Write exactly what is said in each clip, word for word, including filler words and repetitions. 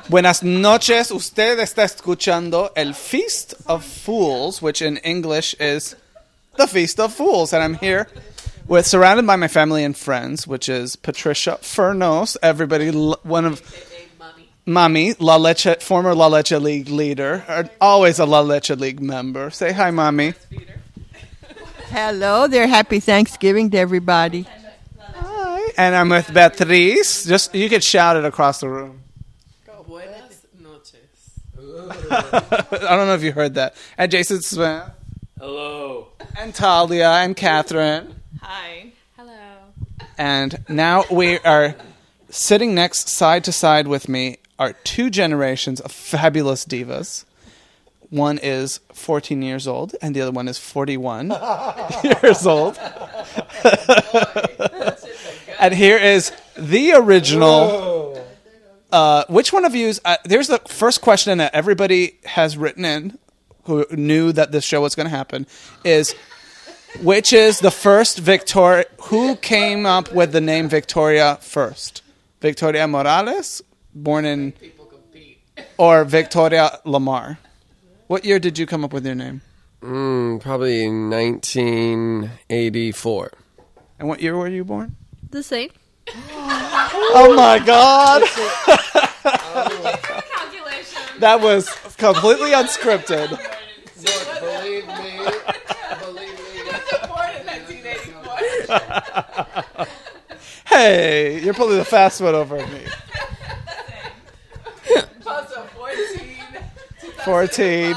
Buenas noches. Usted está escuchando El Feast of Fools, which in English is The Feast of Fools. And I'm here with, surrounded by my family and friends, which is Patricia Furnos, everybody, one of... Mommy, La Leche, former La Leche League leader, or always a La Leche League member. Say hi, Mommy. Hello there. Happy Thanksgiving to everybody. Hi. And I'm with Beatriz. Just, you could shout it across the room. Buenas noches. I don't know if you heard that. And Jason Smith. Hello. And Talia and Catherine. Hi. Hello. And now we are sitting next, side to side with me, are two generations of fabulous divas. One is fourteen years old, and the other one is forty-one years old. And here is the original... Uh, which one of you is... Uh, there's the first question that everybody has written in, who knew that this show was going to happen, is... Which is the first Victoria... Who came up with the name Victoria first? Victoria Morales, born in... Or Victoria Lamar? What year did you come up with your name? Mm, probably nineteen eighty-four. And what year were you born? The same. Oh my God! That was completely unscripted. Look, believe me. Believe me. Born in nineteen eighty-four. Hey, you're pulling the fast one over me. fourteen.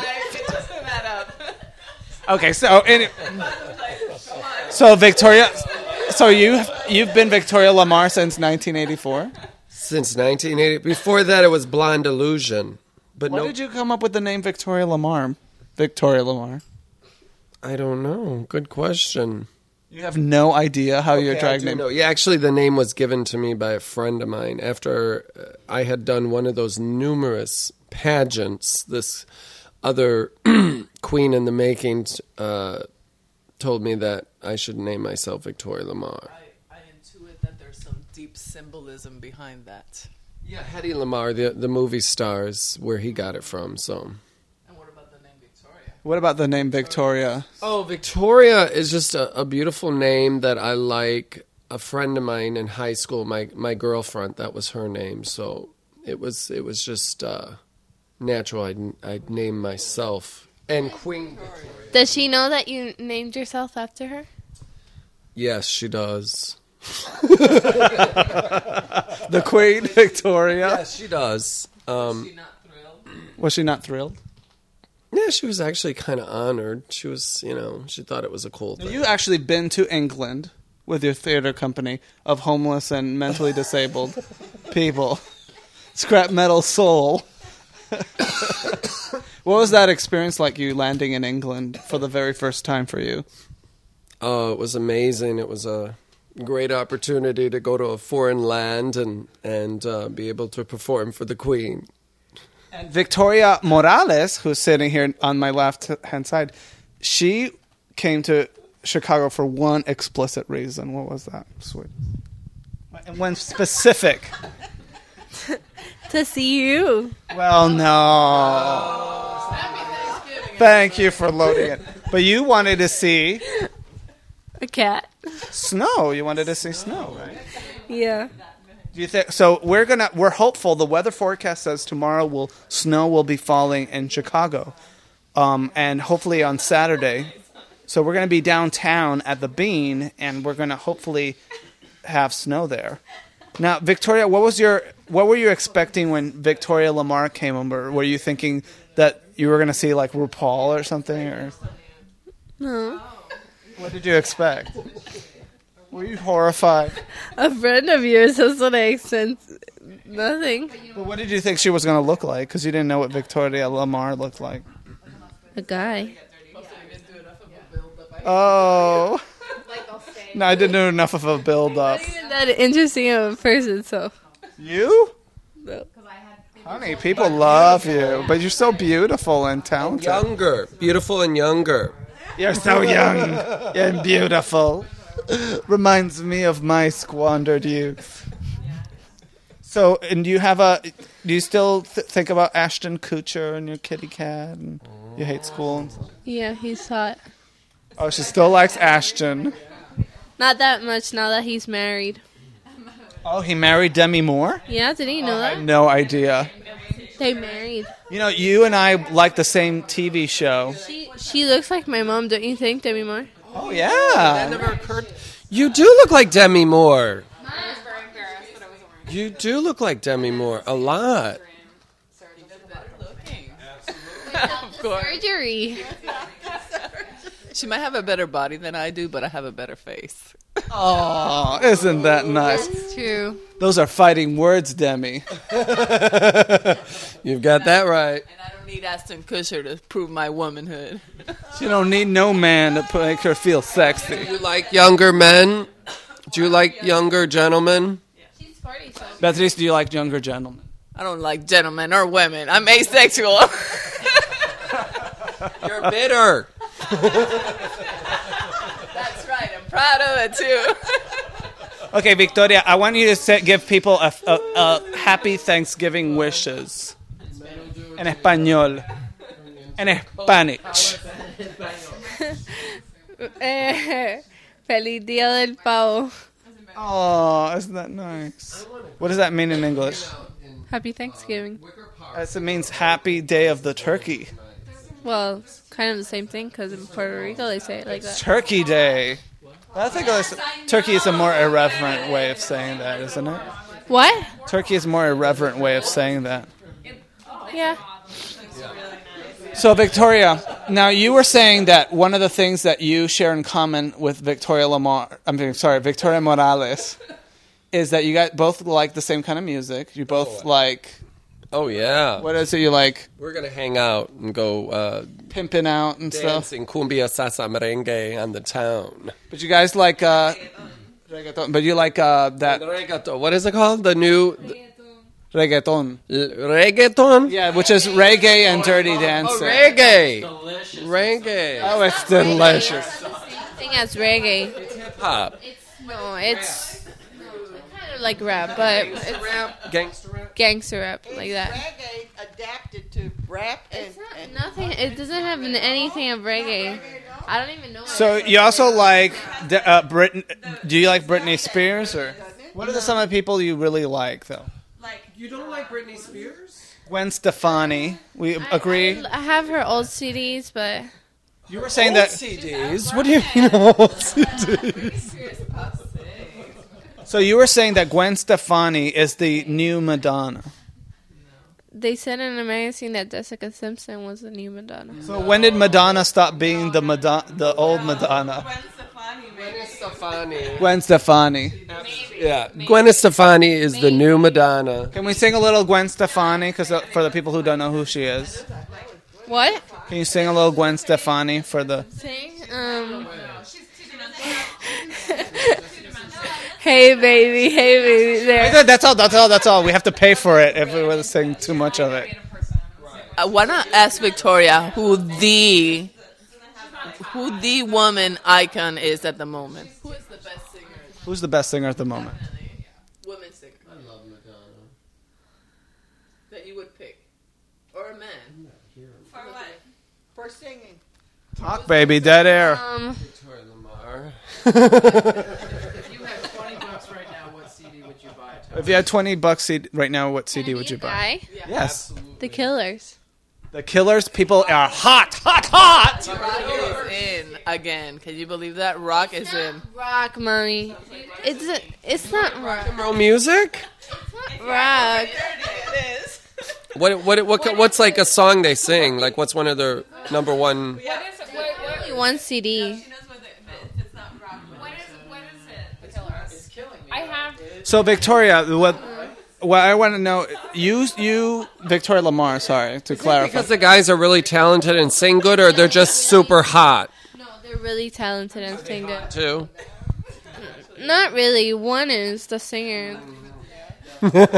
Okay, so any, so Victoria, so you you've been Victoria Lamar since nineteen eighty-four. Since nineteen eighty. Before that, it was Blonde Illusion. But Why no, did you come up with the name Victoria Lamar? Victoria Lamar. I don't know. Good question. You have no idea how your Okay, I drag do name. know. Yeah, actually, the name was given to me by a friend of mine after uh, I had done one of those numerous pageants. This other queen in the making uh, told me that I should name myself Victoria Lamar. I, I intuit that there's some deep symbolism behind that. Yeah, Hedy Lamar, the the movie stars, where he got it from. So. And what about the name Victoria? What about the name Victoria? Oh, Victoria is just a, a beautiful name that I like. A friend of mine in high school, my my girlfriend, that was her name. So it was it was just uh, natural. I'd, I'd name myself. And Queen Victoria. Does she know that you named yourself after her? Yes, she does. The Queen Victoria. Yes, she does. Um, Is she not thrilled? Was she not thrilled? yeah, she was actually kind of honored. She was, you know, she thought it was a cool thing. You actually been to England with your theater company of homeless and mentally disabled people. Scrap Metal Soul. What was that experience like, you landing in England for the very first time for you? Oh, it was amazing. It was a great opportunity to go to a foreign land and, and uh, be able to perform for the Queen. And Victoria Morales, who's sitting here on my left-hand side, she came to Chicago for one explicit reason. What was that? Sweet. And one specific. To see you. Well, no. Thank you for loading it. But you wanted to see A cat. snow. You wanted to see snow, right? Yeah. Do you think so? We're gonna. We're hopeful. The weather forecast says tomorrow will snow will be falling in Chicago, um, and hopefully on Saturday. So we're gonna be downtown at the Bean, and we're gonna hopefully have snow there. Now, Victoria, what was your what were you expecting when Victoria Lamar came over? Were you thinking that you were gonna see like RuPaul or something, or No. what did you expect? Were you horrified? A friend of yours. That's what I sensed. Nothing. Well, what did you think she was going to look like? Because you didn't know what Victoria Lamar looked like. A guy. Oh. No, I didn't do enough of a build-up. Not even that interesting of a person, so. You? No. Honey, people love you. But you're so beautiful and talented. Younger. Beautiful and younger. You're so young and beautiful. Reminds me of my squandered youth. So, and do you have a? Do you still th- think about Ashton Kutcher and your kitty cat, and you hate school? And stuff? Yeah, he's hot. Oh, she still likes Ashton. Not that much now that he's married. Oh, he married Demi Moore? Yeah, did you know I had that? no idea. They married. You know, you and I like the same T V show. She she looks like my mom, don't you think, Demi Moore? Oh, That yeah. never occurred. You do look like Demi Moore. You do look like Demi Moore a lot. Of course. Surgery. She might have a better body than I do, but I have a better face. Oh, isn't that nice? It's true. Those are fighting words, Demi. You've got that right. And I don't need Ashton Kutcher to prove my womanhood. She don't need no man to p- make her feel sexy. You like younger men? Do you like younger gentlemen? She's forty, so. Beatrice, do you like younger gentlemen? I don't like gentlemen or women. I'm asexual. You're bitter. That's right. I'm proud of it, too. Okay, Victoria, I want you to say, give people a, a, a happy Thanksgiving wishes. En español. En Spanish. Eh, Feliz Día del Pavo. Oh, isn't that nice? What does that mean in English? Happy Thanksgiving. It means happy day of the turkey. Well, it's kind of the same thing because in Puerto Rico they say it like that. Turkey day. I think it's- turkey is a more irreverent way of saying that, isn't it? What? Turkey is a more irreverent way of saying that. Yeah. So, Victoria, now you were saying that one of the things that you share in common with Victoria Lamar, I'm mean, sorry, Victoria Morales, is that you guys both like the same kind of music. You both like, Oh, yeah. what is it you like? We're going to hang out and go uh, Pimping out and stuff. dancing cumbia salsa merengue on the town. But you guys like, uh, reggaeton, but you like uh, that Reggaeton. What is it called? The new reggaeton. l- reggaeton? Yeah, which is reggae and dirty Oh, dancing. reggae. Reggae. Oh, it's delicious. Same thing as reggae. Hip hop. No, it's kind of like rap, but it's Rap. Gangster rap. gangster rap like that. Reggae adapted to rap and, It's and not, nothing. It doesn't have anything of reggae. I don't even know. What So it is. you also like the, uh, Britney? Do you like Britney Spears or what are the, some of the people you really like though? You don't like Britney Spears? Gwen Stefani. We agree. I have her old C Ds, but You were saying that. C Ds? What do you mean old C Ds? So you were saying that Gwen Stefani is the new Madonna. they said in a magazine that Jessica Simpson was the new Madonna. So when did Madonna stop being the Madonna, the old Madonna? Gwen Stefani. Gwen Stefani. Yeah. Gwen Stefani is the new Madonna. Can we sing a little Gwen Stefani? Because for the people who don't know who she is, What? can you sing a little Gwen Stefani for the? Sing? Um. Hey baby, hey baby, there. That's all. That's all. That's all. We have to pay for it if we were to sing too much of it. I want to ask Victoria who the who the woman icon is at the moment. Who is the best singer? Who's the best singer at the moment? Woman singer. I love Madonna. That you would pick, or a man. for what? For singing. Talk, baby. Dead air. Um. Victoria Lamar. If you had twenty bucks right now, what C D would you buy? If you had twenty bucks C D right now, what C D would you buy? Guy? Yes. The Killers. The Killers. People are hot, hot, hot. Rock is in again. Can you believe that? Rock is in. Rock, mommy. It's a, it's not rock. Rock music? Rock. What, what, what, what's like a song they sing? Like, what's one of their number one? Only one C D. So Victoria, what? What I want to know, you, you, Victoria Lamar. Sorry to clarify. Because the guys are really talented and sing good, or they're just super hot No, they're really talented and sing good. too? Not really. One is the singer. what, what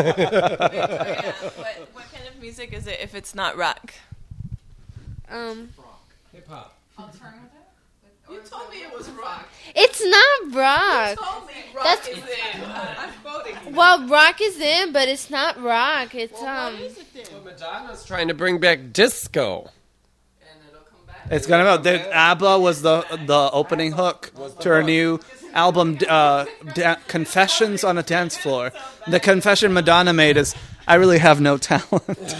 kind of music is it if it's not rock? Um, Hip hop. You told me it was rock. It's not rock. You told me rock That's- is in. I'm quoting you. Well, rock is in, but it's not rock. It's um. Well, Madonna's trying to bring back disco. And it'll come back. It's gonna be. The, ABBA was the the opening hook to her new album, uh, da- Confessions on a Dance Floor. The confession Madonna made is, I really have no talent,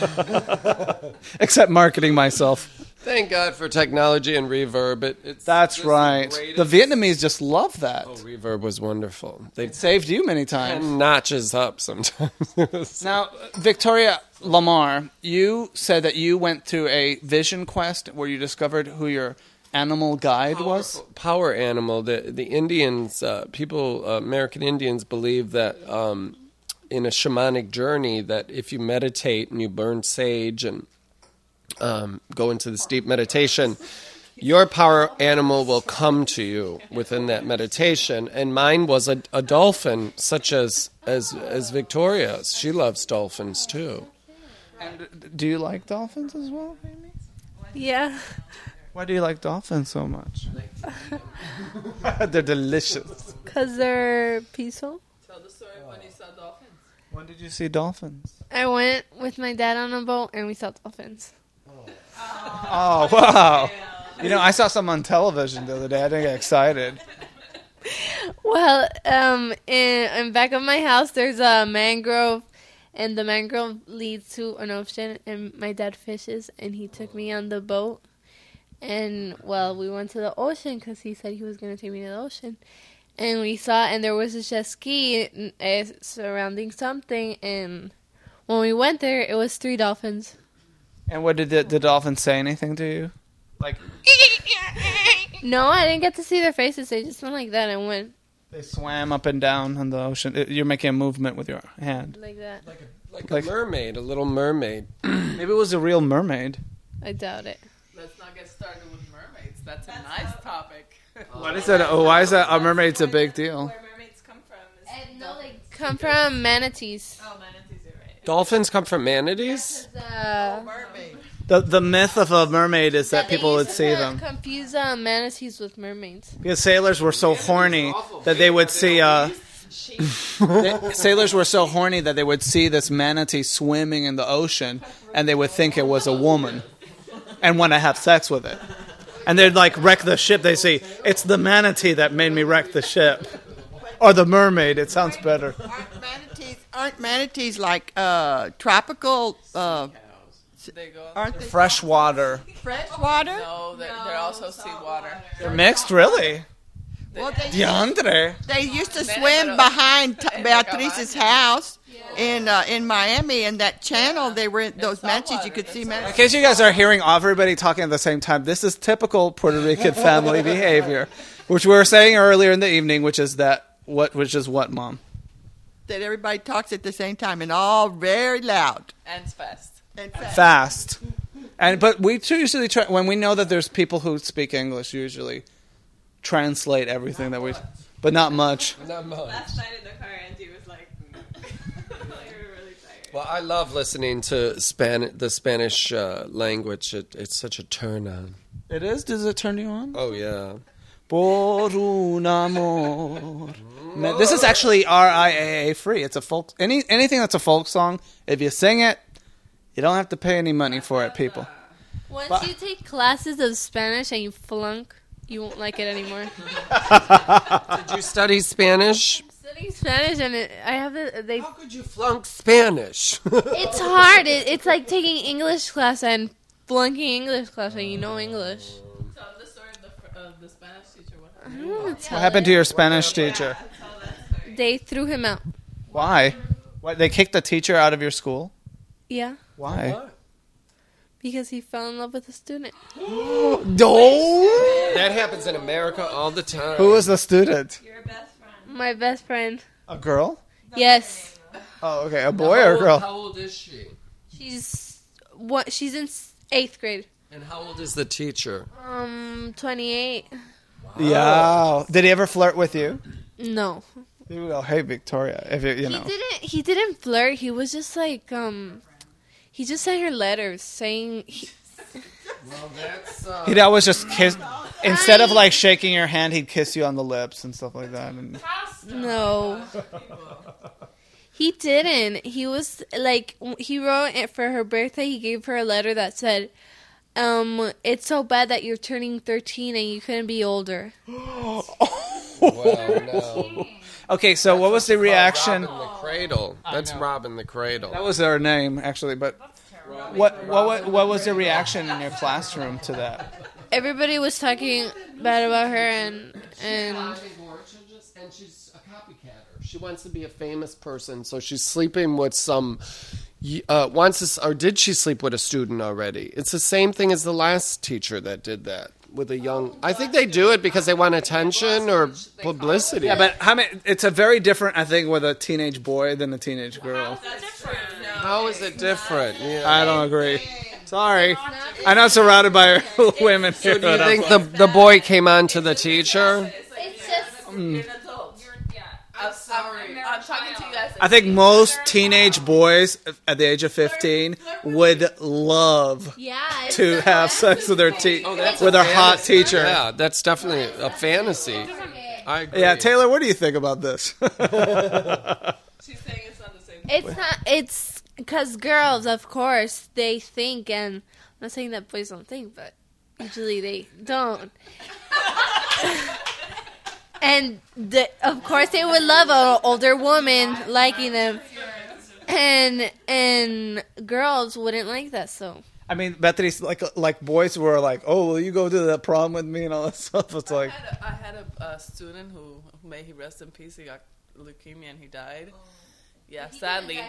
except marketing myself. Thank God for technology and reverb. It, it's That's just right. greatest- The Vietnamese just love that. Oh, reverb was wonderful. They It saved you many times. ten notches up sometimes. It was- Now, Victoria Lamar, you said that you went to a vision quest where you discovered who your animal guide was. Power animal. The the Indians, uh, people, uh, American Indians believe that um, in a shamanic journey, that if you meditate and you burn sage and um, go into this deep meditation, your power animal will come to you within that meditation. And mine was a, a dolphin, such as as as Victoria's. She loves dolphins too. And do you like dolphins as well, Amy? Yeah. Why do you like dolphins so much? They're delicious. Cause they're peaceful. Tell the story when you saw dolphins. When did you see dolphins? I went with my dad on a boat and we saw dolphins. Oh, wow. You know, I saw some on television the other day. I didn't get excited. Well, um, in, in back of my house, there's a mangrove, and the mangrove leads to an ocean. And my dad fishes, and he took me on the boat. And well, we went to the ocean because he said he was going to take me to the ocean. And we saw, and there was a jet ski uh, surrounding something. And when we went there, it was three dolphins. And what did the, the dolphins say anything to you? Like, No, I didn't get to see their faces. They just went like that and went they swam up and down on the ocean. It- You're making a movement with your hand. like that. Like, Like- a mermaid, a little mermaid. Maybe it was a real mermaid. I doubt it. Let's not get started with mermaids. That's a nice topic. What is that? Oh, why is that? A mermaid's a big deal. Where mermaids come from is No, they come from manatees. oh, manatees are right. Dolphins come from manatees? Uh, Mermaid. The the myth of a mermaid is that they people would used see to them. Confuse uh, manatees with mermaids. Because sailors were so horny that they would see uh they- sailors were so horny that they would see this manatee swimming in the ocean and they would think it was a woman and want to have sex with it. And they'd like wreck the ship. They say, it's the manatee that made me wreck the ship. Or the mermaid, it sounds better. Aren't manatees, aren't manatees like uh, tropical, uh, They go. aren't they Fresh water. freshwater? No, they're, they're also seawater. They're mixed, really? Well, they, DeAndre. they used to Many swim pero- behind T- en Beatrice's Cabaña. house in uh, in Miami, and that channel, they were those manatees, you could see In manatees. case you guys are hearing everybody talking at the same time, this is typical Puerto Rican family behavior, which we were saying earlier in the evening, which is that what, which is what, Mom? That everybody talks at the same time and all very loud. And fast. And fast. Fast. And but we too usually try when we know that there's people who speak English. Usually, translate everything that we, but not much. Not much. Last night in the car, Angie was like, we were really tired. Well, I love listening to Span- the Spanish uh, language. It, it's such a turn on. It is. Does it turn you on? Oh, yeah. Por un amor. Ma- This is actually R I A A free. It's a folk. Any anything that's a folk song. If you sing it, you don't have to pay any money for it, people. Once But- you take classes of Spanish and you flunk, you won't like it anymore. Did you study Spanish? Studying Spanish and it, I have the, they. How could you flunk Spanish? It's hard. It, it's like taking English class and flunking English class and you know English. Tell the story of the, fr- of the Spanish teacher. What I happened? don't want to tell What happened it. to your Spanish teacher? Tell that story. They threw him out. Why? What, they kicked the teacher out of your school? Yeah, Why? because he fell in love with a student. No. That happens in America all the time. Who was the student? Your best friend. My best friend. A girl? Yes, Oh, okay. A boy or a girl? How old is she? she's what? She's in s- eighth grade. And how old is the teacher? Um, twenty-eight. Yeah. Did he ever flirt with you? No, He would go, "Hey, Victoria," if you, you know. he didn't. He didn't flirt. He was just like um, he just sent her letters saying he, Well, that's, uh, He'd always just kiss. Instead of like shaking your hand, he'd kiss you on the lips and stuff like that. And No. He didn't. He was like, he wrote it for her birthday. He gave her a letter that said, um, it's so bad that you're turning thirteen and you couldn't be older. well, no. okay, so what was the reaction? Robin the Cradle. That's Robin the Cradle. That was her name, actually. But what what what, what was the reaction in your classroom to that? Everybody was talking bad about her, and and and she's a copycatter. She wants to be a famous person, so she's sleeping with some. Uh, wants to, or did she sleep with a student already? It's the same thing as the last teacher that did that with a young. I think they do it because they want attention or publicity. Yeah, but how many? It's a very different, I think, with a teenage boy than a teenage girl. How is it different? Yeah. I don't agree. Sorry, I'm not surrounded by women here. So do you think the the boy came on to the teacher? it's just Mm. I'm sorry. I'm talking to you guys. I think most teenage boys at the age of fifteen would love yeah it's to the have best. sex with their te- that's with a their hot fantasy. teacher. Yeah, that's definitely a fantasy. I agree. Yeah, Taylor, what do you think about this? She's saying it's not the same. It's not. It's because girls, of course, they think, and I'm not saying that boys don't think, but usually they don't. And the, of course, they would love an older woman liking them, and and girls wouldn't like that. So I mean, Bethany's like like boys were like, oh, will you go to the prom with me and all that stuff. It's like I had a, I had a, a student who, who, may he rest in peace, he got leukemia and he died. Yeah, sadly.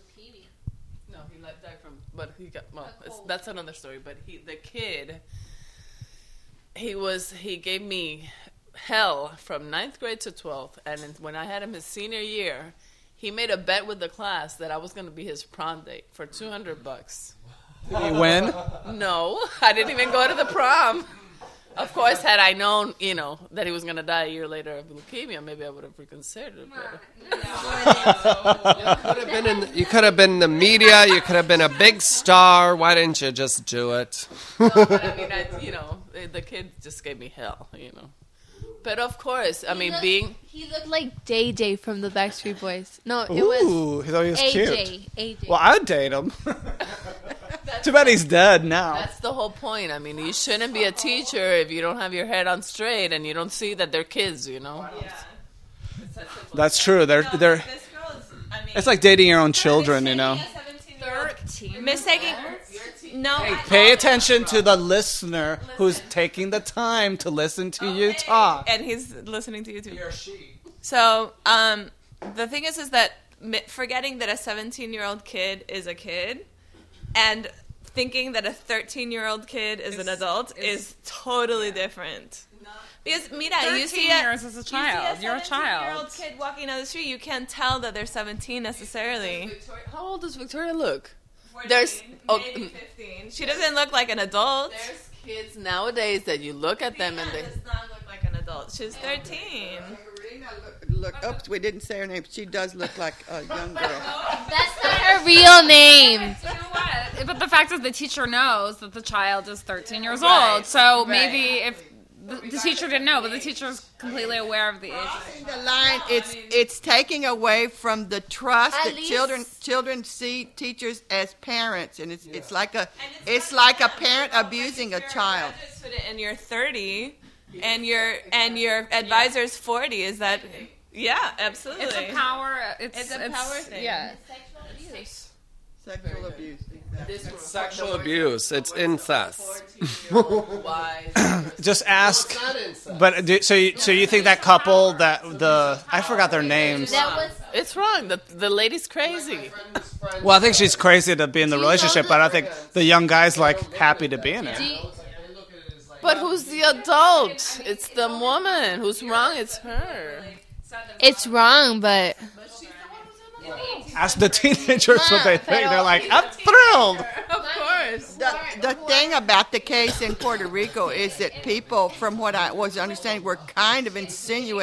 No, he like, died from, but he got, well, it's, that's another story. But he, the kid, he was, he gave me hell from ninth grade to twelfth. And then when I had him his senior year, he made a bet with the class that I was going to be his prom date for two hundred bucks. did he win? No, I didn't even go to the prom. Of course, had I known, you know, that he was going to die a year later of leukemia, maybe I would have reconsidered it. But You could have been in the, you could have been in the media. You could have been a big star. Why didn't you just do it? no, but I mean, I, you know, the kid just gave me hell, you know. But of course, I mean, looked, being he looked like J J from the Backstreet Boys. No, it was Ooh, he thought he was A J. cute. A J. Well, I'd date him. Too bad he's dead now. that's the whole point. I mean, you shouldn't be a teacher if you don't have your head on straight and you don't see that they're kids, you know. That's true. They're they're. This girl is, I mean, It's like dating your own children, you know. thirteen. Mistaking. No. Pay attention to the listener who's taking the time to listen to you talk. And he's listening to you too. So, um, the thing is, is that mi- forgetting that a seventeen-year-old kid is a kid, and thinking that a thirteen-year-old kid is an adult is totally different. Because, mira, you see a, years as a child. you see You're a seventeen-year-old child. kid walking down the street, you can't tell that they're seventeen necessarily. How old does Victoria look? There's oh, Maybe fifteen. She doesn't look like an adult. there's kids nowadays that you look at them and they. does not look like an adult. She's thirteen. Marina look, look, oops, we didn't say her name. She does look like a young girl. That's not her real name. You know what? But the fact is, the teacher knows that the child is thirteen years Right, old. So right. maybe if the, the teacher didn't know, but the teacher is completely aware of the age. The line, it's it's taking away from the trust At that least- children children see teachers as parents, and it's it's like a it's like a parent abusing a child. And you're thirty, and your and your advisor's forty. Is that? Yeah, absolutely. It's a power. It's, It's a power thing. Yeah. Sexual abuse. Sexual abuse. It's incest. Wise. Just ask. But do, so you, so you think that couple that the I forgot their names. That was It's wrong. The the lady's crazy. Well, I think she's crazy to be in the relationship, but I think the young guy's like happy to be in it. do you- But who's the adult? It's the woman. Who's wrong? It's her. it's wrong, but Ask the teenagers what they think. They're like, I'm thrilled. Of course. The, the thing about the case in Puerto Rico is that people, from what I was understanding, were kind of insinuating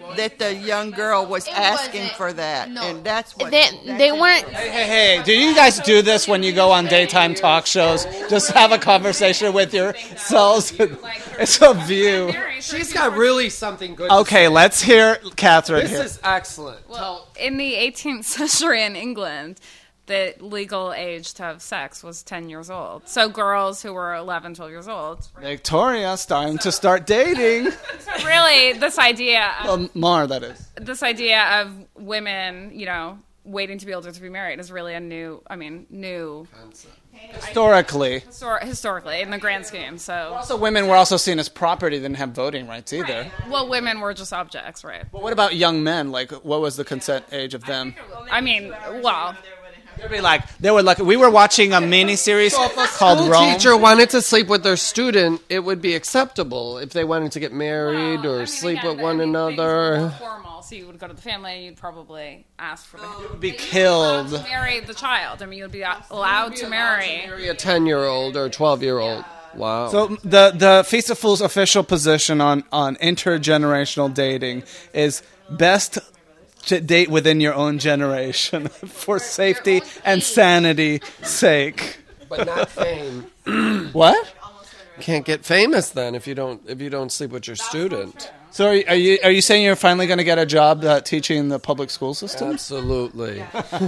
that the young girl was It asking wasn't. for that, No. and that's what They that they came weren't. from. Hey, hey, hey, do you guys do this when you go on daytime talk shows? Just have a conversation with yourselves? It's a view. She's got really something good to Okay, say. let's hear Catherine This here. is excellent. Well, in the eighteenth century in England, the legal age to have sex was ten years old. So girls who were eleven, twelve years old. Victoria starting to start dating. So really, this idea, of, Um, Mar, that is. this idea of women, you know, waiting to be older to be married is really a new, I mean, new Historically. histor- historically in the grand scheme. So, Also, women were also seen as property, didn't have voting rights either. well, women were just objects, right? But what about young men? Like, what was the consent age of them? I mean, well, They'd be like, they were like, we were watching a mini series called School Rome. teacher wanted to sleep with their student, it would be acceptable if they wanted to get married well, I or mean, sleep again, with one I mean, things were more another. formal, so you would go to the family, you'd probably ask for the Be killed. to marry the child. I mean, you'd be allowed to marry. Marry a ten-year-old or a twelve-year-old. Wow. So the the Feast of Fools official position on, on intergenerational dating is best to date within your own generation for safety and sanity sake. but not fame. What? Can't get famous then if you don't if you don't sleep with your student. So are you are you, are you saying you're finally going to get a job uh, teaching the public school system? Absolutely.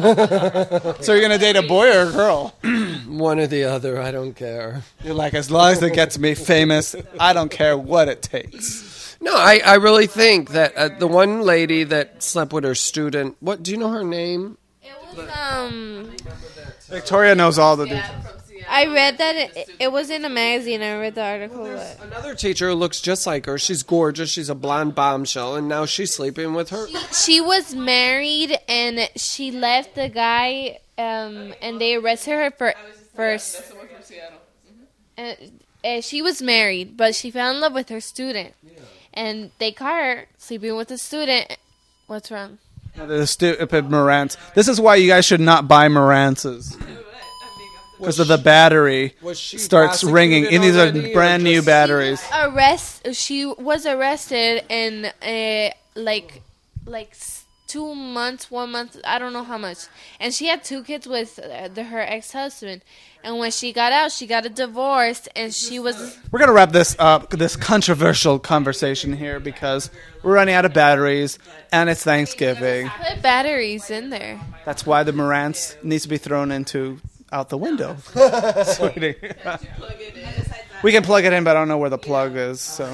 So you're going to date a boy or a girl? One or the other, I don't care. You're like, as long as it gets me famous, I don't care what it takes. No, I, I really think that uh, the one lady that slept with her student, what do you know her name? It was um. Victoria knows all the details. I read that it, it was in a magazine. I read the article. But Another teacher who looks just like her. She's gorgeous. She's a blonde bombshell, and now she's sleeping with her. she was married and she left the guy. Um, and they arrested her for for. Uh, uh, she was married, but she fell in love with her student, and they caught her sleeping with the student. What's wrong? The stupid Marantz. This is why you guys should not buy Marantzes. Because of the battery Was she starts ringing. And these are prosecuted already, or brand new just- batteries. Arrest. She was arrested in uh, like like s- two months, one month. I don't know how much. And she had two kids with uh, the, her ex husband. And when she got out, she got a divorce, and she was. We're going to wrap this up, this controversial conversation here, because we're running out of batteries, and it's Thanksgiving. Put batteries in there. That's why the Marantz needs to be thrown into out the window. Sweetie. We can plug it in, but I don't know where the plug is. So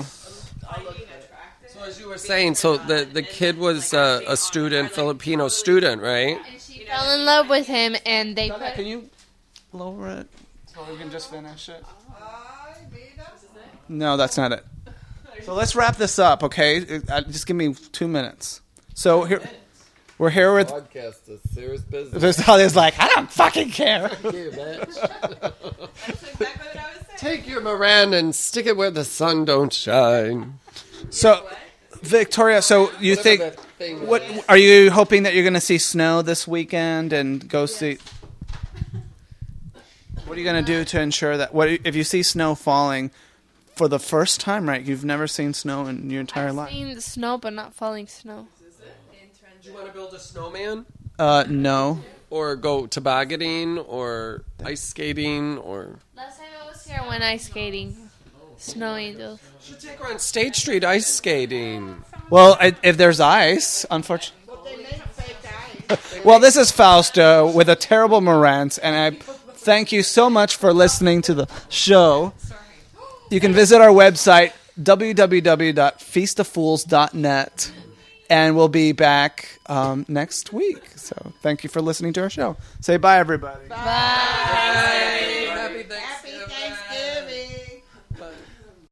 So as you were saying, so the, the kid was uh, a student, Filipino student, right? And she fell in love with him, and they put. can you lower it so we can just finish it? No, that's not it. So let's wrap this up, okay? Uh, Just give me two minutes. So here, we're here with. Podcast is serious business. There's Holly's like, I don't fucking care. Take your Moran and stick it where the sun don't shine. So, Victoria, so you Whatever think that thing what was. are you hoping that you're going to see snow this weekend and go see? What are you going to do to ensure that? What if you see snow falling for the first time? Right, you've never seen snow in your entire I've life. seen snow, but not falling snow. Do you want to build a snowman? Uh, no. Or go tobogganing or ice skating or... Last time I was here, I went ice skating. Snow angels. You should take her on State Street ice skating. Well, I, if there's ice, unfortunately. Well, this is Fausto with a terrible Marantz, and I thank you so much for listening to the show. You can visit our website, w w w dot feast of fools dot net, and we'll be back um, next week. So thank you for listening to our show. Say bye, everybody. Happy Thanksgiving. Happy Thanksgiving.